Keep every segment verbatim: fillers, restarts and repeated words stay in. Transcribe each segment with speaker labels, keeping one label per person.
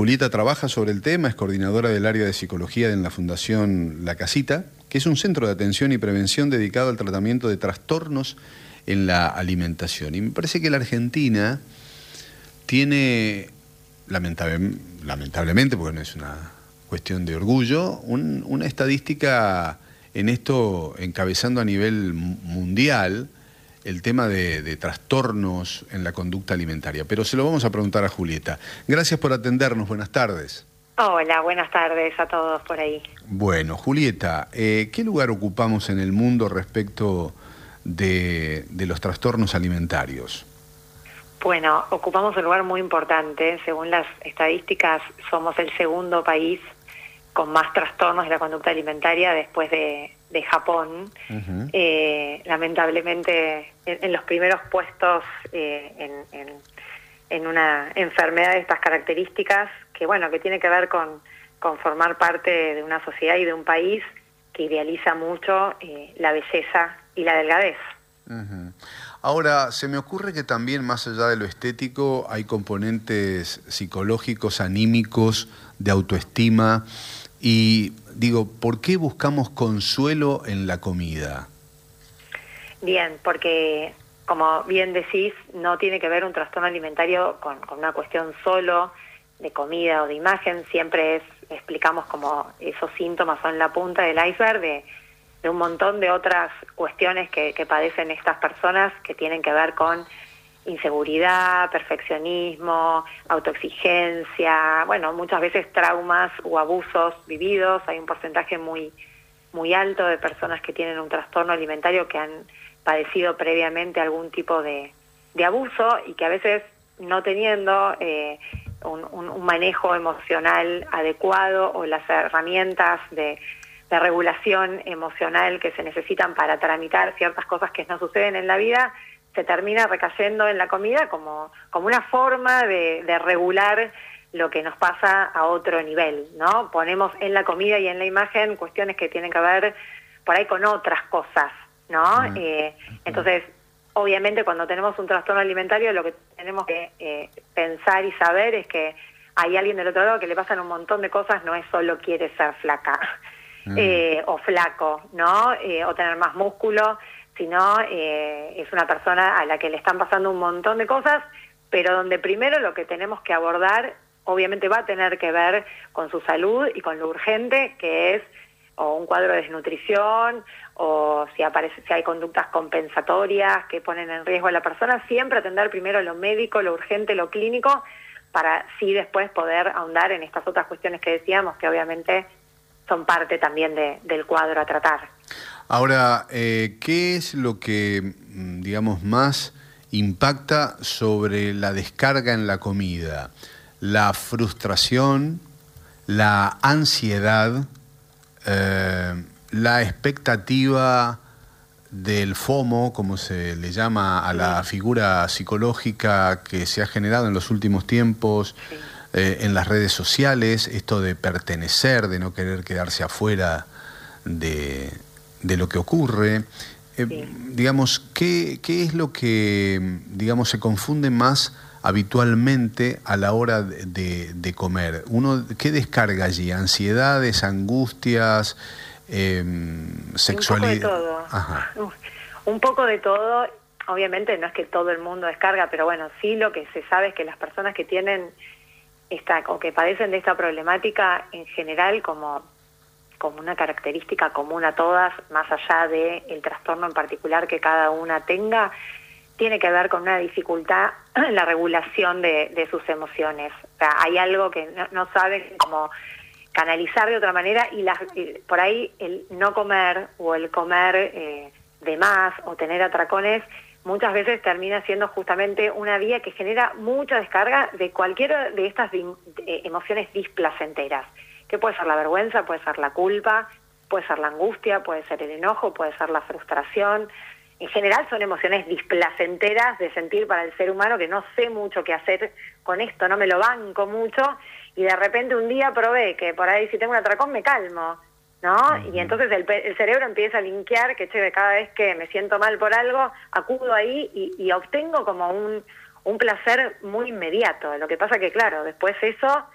Speaker 1: Julieta trabaja sobre el tema, es coordinadora del área de psicología en la Fundación La Casita, que es un centro de atención y prevención dedicado al tratamiento de trastornos en la alimentación. Y me parece que la Argentina tiene, lamentable, lamentablemente, porque no es una cuestión de orgullo, un, una estadística en esto encabezando a nivel mundial el tema de, de trastornos en la conducta alimentaria. Pero se lo vamos a preguntar a Julieta. Gracias por atendernos, buenas tardes.
Speaker 2: Hola, buenas tardes a todos por ahí.
Speaker 1: Bueno, Julieta, eh, ¿qué lugar ocupamos en el mundo respecto de, de los trastornos alimentarios?
Speaker 2: Bueno, ocupamos un lugar muy importante. Según las estadísticas, somos el segundo país con más trastornos de la conducta alimentaria después de, de Japón. Uh-huh. eh, lamentablemente, en, en los primeros puestos eh, en, en, en una enfermedad de estas características, que bueno, que tiene que ver con, con formar parte de una sociedad y de un país que idealiza mucho eh, la belleza y la delgadez.
Speaker 1: Uh-huh. Ahora, se me ocurre que también, más allá de lo estético, hay componentes psicológicos, anímicos, de autoestima. Y digo, ¿por qué buscamos consuelo en la comida?
Speaker 2: Bien, porque como bien decís, no tiene que ver un trastorno alimentario con, con una cuestión solo de comida o de imagen. Siempre es, explicamos como esos síntomas son la punta del iceberg de, de un montón de otras cuestiones que, que padecen estas personas que tienen que ver con inseguridad, perfeccionismo, autoexigencia, bueno, muchas veces traumas o abusos vividos. Hay un porcentaje muy, muy alto de personas que tienen un trastorno alimentario que han padecido previamente algún tipo de, de abuso y que a veces no teniendo eh, un, un, un manejo emocional adecuado o las herramientas de, de regulación emocional que se necesitan para tramitar ciertas cosas que no suceden en la vida, se termina recayendo en la comida como, como una forma de, de regular lo que nos pasa a otro nivel, ¿no? Ponemos en la comida y en la imagen cuestiones que tienen que ver por ahí con otras cosas, ¿no? Uh-huh. Eh, entonces, obviamente cuando tenemos un trastorno alimentario lo que tenemos que eh, pensar y saber es que hay alguien del otro lado que le pasan un montón de cosas, no es solo quiere ser flaca uh-huh. eh, o flaco, ¿no? Eh, o tener más músculo, sino eh, es una persona a la que le están pasando un montón de cosas, pero donde primero lo que tenemos que abordar obviamente va a tener que ver con su salud y con lo urgente que es o un cuadro de desnutrición o si aparece si hay conductas compensatorias que ponen en riesgo a la persona, siempre atender primero lo médico, lo urgente, lo clínico, para sí después poder ahondar en estas otras cuestiones que decíamos, que obviamente son parte también de, del cuadro a tratar.
Speaker 1: Ahora, eh, ¿qué es lo que, digamos, más impacta sobre la descarga en la comida? ¿La frustración, la ansiedad, eh, la expectativa del FOMO, como se le llama a la figura psicológica que se ha generado en los últimos tiempos, sí. eh, en las redes sociales, esto de pertenecer, de no querer quedarse afuera de... de lo que ocurre, eh, sí. digamos, ¿qué, ¿qué es lo que, digamos, se confunde más habitualmente a la hora de, de, de comer? Uno, ¿qué descarga allí? ¿Ansiedades, angustias, eh, sexualidad?
Speaker 2: Un poco de todo.
Speaker 1: Ajá.
Speaker 2: Un poco de todo. Obviamente no es que todo el mundo descarga, pero bueno, sí lo que se sabe es que las personas que tienen esta o que padecen de esta problemática en general como como una característica común a todas, más allá del trastorno en particular que cada una tenga, tiene que ver con una dificultad en la regulación de, de sus emociones. O sea, hay algo que no, no saben cómo canalizar de otra manera y, las, y por ahí el no comer o el comer eh, de más o tener atracones muchas veces termina siendo justamente una vía que genera mucha descarga de cualquiera de estas de, de emociones displacenteras. Que puede ser la vergüenza, puede ser la culpa, puede ser la angustia, puede ser el enojo, puede ser la frustración. En general son emociones displacenteras de sentir para el ser humano que no sé mucho qué hacer con esto, no me lo banco mucho, y de repente un día probé que por ahí si tengo un atracón me calmo, ¿no? Uh-huh. Y entonces el, el cerebro empieza a linkear que, che, cada vez que me siento mal por algo, acudo ahí y, y obtengo como un, un placer muy inmediato. Lo que pasa que, claro, después eso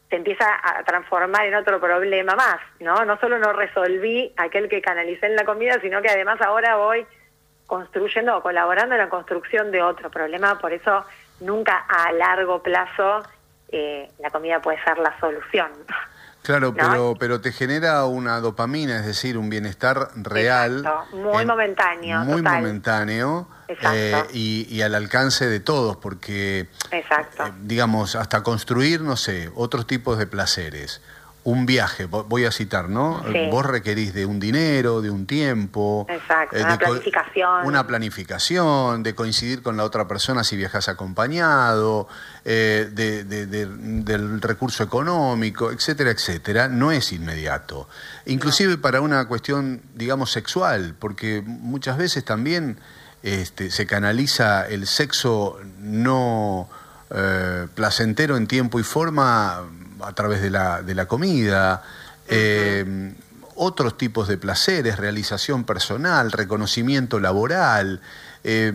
Speaker 2: se empieza a transformar en otro problema más, ¿no? No solo no resolví aquel que canalicé en la comida, sino que además ahora voy construyendo o colaborando en la construcción de otro problema. Por eso nunca a largo plazo eh, la comida puede ser la solución.
Speaker 1: Claro,
Speaker 2: ¿no?
Speaker 1: pero pero te genera una dopamina, es decir, un bienestar real.
Speaker 2: Exacto, muy
Speaker 1: en,
Speaker 2: momentáneo.
Speaker 1: Muy
Speaker 2: total.
Speaker 1: momentáneo. Eh, y, y al alcance de todos, porque,
Speaker 2: Exacto.
Speaker 1: Eh, digamos, hasta construir, no sé, otros tipos de placeres. Un viaje, voy a citar, ¿no?
Speaker 2: Sí.
Speaker 1: Vos requerís de un dinero, de un tiempo.
Speaker 2: Exacto,
Speaker 1: eh,
Speaker 2: una
Speaker 1: de
Speaker 2: planificación.
Speaker 1: Una planificación, de coincidir con la otra persona si viajas acompañado, eh, de, de, de, del recurso económico, etcétera, etcétera. No es inmediato. Inclusive no. Para una cuestión, digamos, sexual, porque muchas veces también este, se canaliza el sexo no eh, placentero en tiempo y forma a través de la, de la comida, eh, uh-huh. otros tipos de placeres, realización personal, reconocimiento laboral, eh,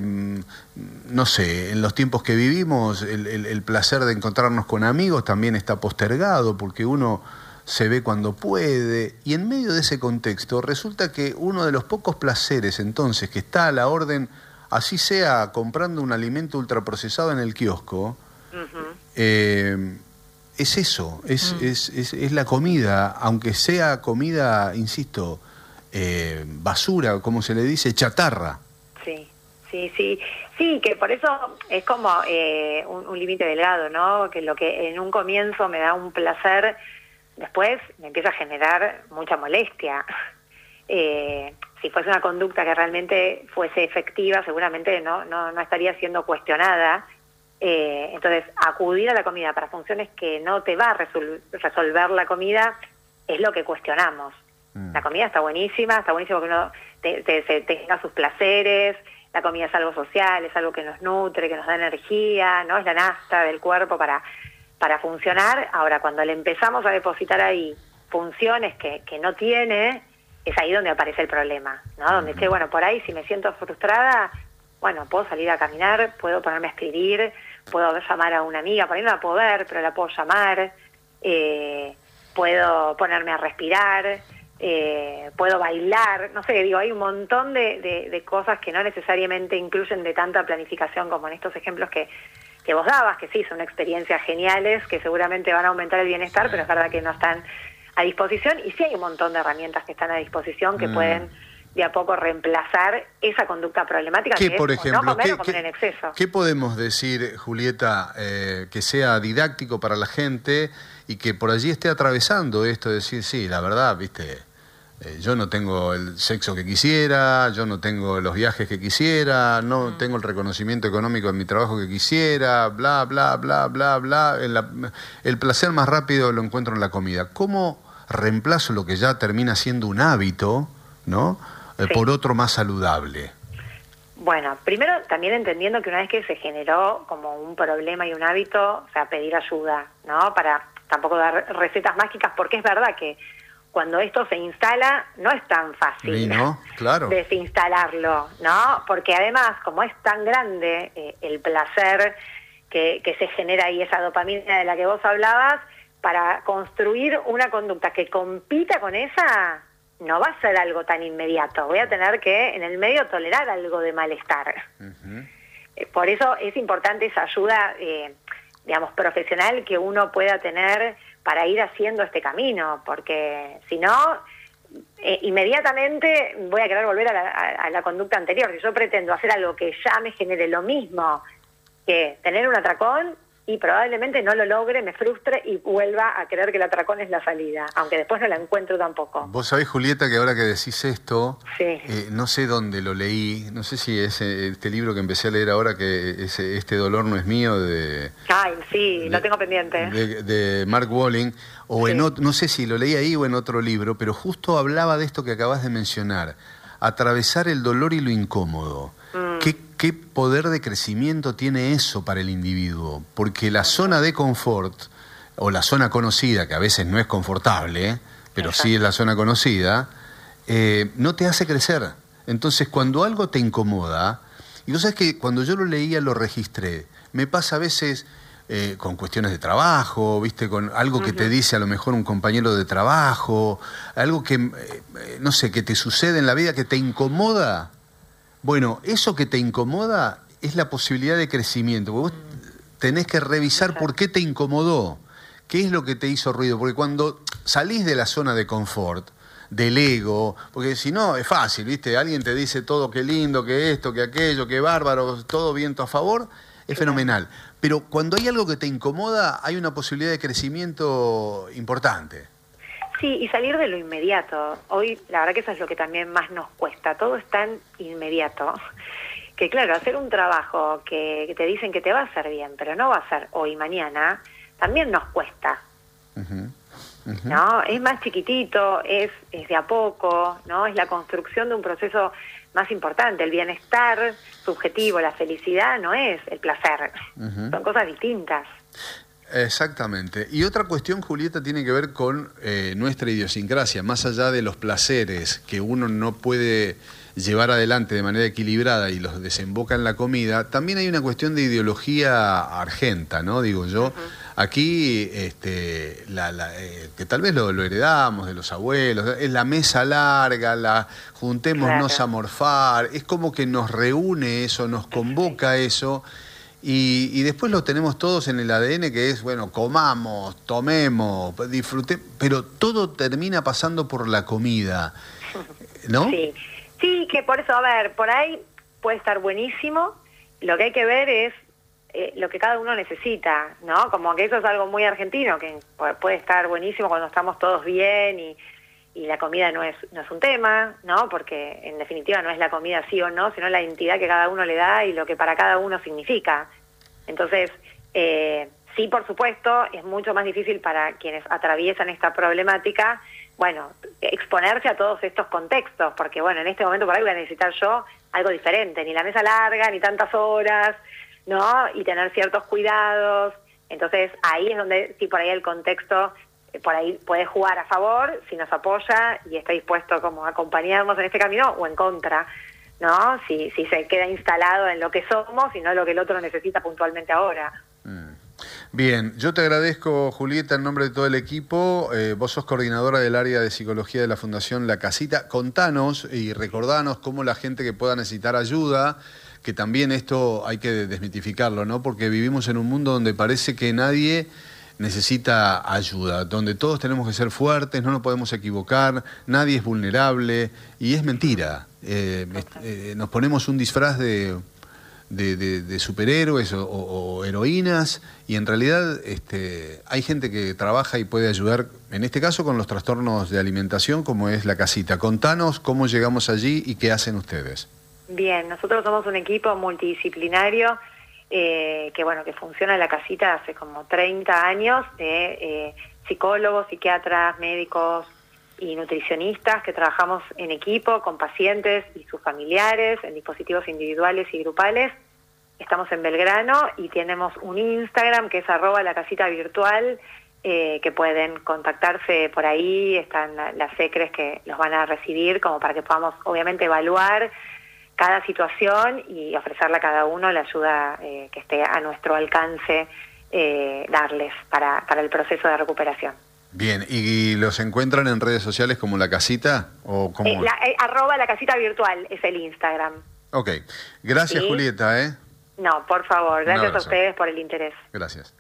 Speaker 1: no sé, en los tiempos que vivimos el, el, el placer de encontrarnos con amigos también está postergado porque uno se ve cuando puede, y en medio de ese contexto resulta que uno de los pocos placeres entonces que está a la orden, así sea comprando un alimento ultraprocesado en el kiosco, uh-huh. eh, es eso, es, mm. es, es, es la comida, aunque sea comida, insisto, eh, basura, como se le dice, chatarra.
Speaker 2: Sí, sí, sí, sí, que por eso es como eh, un, un límite delgado, ¿no? Que lo que en un comienzo me da un placer, después me empieza a generar mucha molestia. Eh, si fuese una conducta que realmente fuese efectiva, seguramente no, no, no estaría siendo cuestionada. Eh, entonces, acudir a la comida para funciones que no te va a resol- resolver la comida es lo que cuestionamos. Mm. La comida está buenísima, está buenísimo que uno te, te, te tenga sus placeres, la comida es algo social, es algo que nos nutre, que nos da energía, ¿no? Es la nafta del cuerpo para, para funcionar. Ahora, cuando le empezamos a depositar ahí funciones que, que no tiene, es ahí donde aparece el problema, ¿no? Donde esté, bueno, por ahí si me siento frustrada, bueno, puedo salir a caminar, puedo ponerme a escribir, puedo llamar a una amiga, por ahí no la puedo ver, pero la puedo llamar, eh, puedo ponerme a respirar, eh, puedo bailar, no sé, digo, hay un montón de, de, de cosas que no necesariamente incluyen de tanta planificación como en estos ejemplos que, que vos dabas, que sí, son experiencias geniales, que seguramente van a aumentar el bienestar, pero es verdad que no están a disposición, y sí hay un montón de herramientas que están a disposición que mm. pueden de a poco reemplazar esa conducta problemática que
Speaker 1: por
Speaker 2: es
Speaker 1: ejemplo,
Speaker 2: o no comer
Speaker 1: ¿qué,
Speaker 2: o comer
Speaker 1: qué,
Speaker 2: en exceso.
Speaker 1: ¿Qué podemos decir, Julieta, eh, que sea didáctico para la gente y que por allí esté atravesando esto de decir, sí, la verdad, viste, eh, yo no tengo el sexo que quisiera, yo no tengo los viajes que quisiera, no mm. tengo el reconocimiento económico en mi trabajo que quisiera, bla, bla, bla, bla, bla, el, el placer más rápido lo encuentro en la comida. ¿Cómo reemplazo lo que ya termina siendo un hábito, ¿no? Sí. Por otro más saludable?
Speaker 2: Bueno, primero también entendiendo que una vez que se generó como un problema y un hábito, o sea, pedir ayuda, ¿no? Para tampoco dar recetas mágicas, porque es verdad que cuando esto se instala no es tan fácil
Speaker 1: sí, ¿no? Claro.
Speaker 2: desinstalarlo, ¿no? Porque además, como es tan grande eh, el placer que, que se genera ahí, esa dopamina de la que vos hablabas, para construir una conducta que compita con esa, no va a ser algo tan inmediato. Voy a tener que, en el medio, tolerar algo de malestar. Uh-huh. Eh, por eso es importante esa ayuda, eh, digamos, profesional que uno pueda tener para ir haciendo este camino, porque si no, eh, inmediatamente voy a querer volver a la, a, a la conducta anterior. Si yo pretendo hacer algo que ya me genere lo mismo que tener un atracón, y probablemente no lo logre, me frustre y vuelva a creer que el atracón es la salida, aunque después no la encuentro tampoco.
Speaker 1: Vos sabés, Julieta, que ahora que decís esto,
Speaker 2: sí.
Speaker 1: eh, no sé dónde lo leí, no sé si es este libro que empecé a leer ahora, que es Este dolor no es mío, de...
Speaker 2: Ay, sí,
Speaker 1: de,
Speaker 2: lo tengo pendiente.
Speaker 1: De, de Mark Walling, o sí. en otro, no sé si lo leí ahí o en otro libro, pero justo hablaba de esto que acabas de mencionar, atravesar el dolor y lo incómodo. Mm. ¿Qué, ¿Qué poder de crecimiento tiene eso para el individuo? Porque la zona de confort, o la zona conocida, que a veces no es confortable, pero Exacto. sí es la zona conocida, eh, no te hace crecer. Entonces, cuando algo te incomoda, y vos sabés que cuando yo lo leía lo registré, me pasa a veces eh, con cuestiones de trabajo, ¿viste? Con algo que uh-huh. te dice a lo mejor un compañero de trabajo, algo que, eh, no sé, que te sucede en la vida, que te incomoda. Bueno, eso que te incomoda es la posibilidad de crecimiento. Vos tenés que revisar por qué te incomodó, qué es lo que te hizo ruido. Porque cuando salís de la zona de confort, del ego, porque si no es fácil, ¿viste? Alguien te dice todo qué lindo, que esto, que aquello, que bárbaro, todo viento a favor, es fenomenal. Pero cuando hay algo que te incomoda, hay una posibilidad de crecimiento importante.
Speaker 2: Sí, y salir de lo inmediato. Hoy, la verdad que eso es lo que también más nos cuesta. Todo es tan inmediato que, claro, hacer un trabajo que, que te dicen que te va a hacer bien, pero no va a ser hoy y mañana, también nos cuesta. Uh-huh. Uh-huh. ¿No? Es más chiquitito, es, es de a poco, ¿no? Es la construcción de un proceso más importante. El bienestar subjetivo, la felicidad, no es el placer. Uh-huh. Son cosas distintas.
Speaker 1: Exactamente. Y otra cuestión, Julieta, tiene que ver con eh, nuestra idiosincrasia. Más allá de los placeres que uno no puede llevar adelante de manera equilibrada y los desemboca en la comida, también hay una cuestión de ideología argenta, ¿no? Digo yo. Uh-huh. Aquí, este, la, la, eh, que tal vez lo, lo heredamos de los abuelos, es la mesa larga, la juntémonos claro. a morfar, es como que nos reúne eso, nos convoca eso. Y, y después lo tenemos todos en el A D N, que es, bueno, comamos, tomemos, disfrutemos, pero todo termina pasando por la comida, ¿no?
Speaker 2: Sí, sí, que por eso, a ver, por ahí puede estar buenísimo, lo que hay que ver es eh, lo que cada uno necesita, ¿no? Como que eso es algo muy argentino, que puede estar buenísimo cuando estamos todos bien y, y la comida no es, no es un tema, ¿no? Porque en definitiva no es la comida sí o no, sino la identidad que cada uno le da y lo que para cada uno significa. Entonces, eh, sí, por supuesto, es mucho más difícil para quienes atraviesan esta problemática, bueno, exponerse a todos estos contextos, porque bueno, en este momento por ahí voy a necesitar yo algo diferente, ni la mesa larga, ni tantas horas, ¿no? Y tener ciertos cuidados. Entonces, ahí es donde, sí, por ahí el contexto, eh, por ahí puede jugar a favor, si nos apoya y está dispuesto como a acompañarnos en este camino, o en contra, ¿no? Si, si se queda instalado en lo que somos y no lo que el otro necesita puntualmente ahora.
Speaker 1: Mm. Bien, yo te agradezco, Julieta, en nombre de todo el equipo. Eh, vos sos coordinadora del área de psicología de la Fundación La Casita. Contanos y recordanos cómo la gente que pueda necesitar ayuda, que también esto hay que desmitificarlo, ¿no? Porque vivimos en un mundo donde parece que nadie necesita ayuda, donde todos tenemos que ser fuertes, no nos podemos equivocar, nadie es vulnerable, y es mentira. Eh, eh, nos ponemos un disfraz de, de, de, de superhéroes o, o, o heroínas, y en realidad este, hay gente que trabaja y puede ayudar, en este caso con los trastornos de alimentación, como es La Casita. Contanos cómo llegamos allí y qué hacen ustedes.
Speaker 2: Bien, nosotros somos un equipo multidisciplinario eh, que bueno que funciona en La Casita hace como treinta años, de eh, psicólogos, psiquiatras, médicos y nutricionistas que trabajamos en equipo con pacientes y sus familiares en dispositivos individuales y grupales. Estamos en Belgrano y tenemos un Instagram que es arroba la casita virtual, eh, que pueden contactarse por ahí, están las secres que los van a recibir como para que podamos obviamente evaluar cada situación y ofrecerle a cada uno la ayuda eh, que esté a nuestro alcance eh, darles para, para el proceso de recuperación.
Speaker 1: Bien, ¿y los encuentran en redes sociales como La Casita? O como...
Speaker 2: eh, la, eh, arroba la casita virtual es el Instagram.
Speaker 1: Ok, gracias, ¿sí? Julieta, ¿eh?
Speaker 2: No, por favor, gracias a ustedes por el interés.
Speaker 1: Gracias.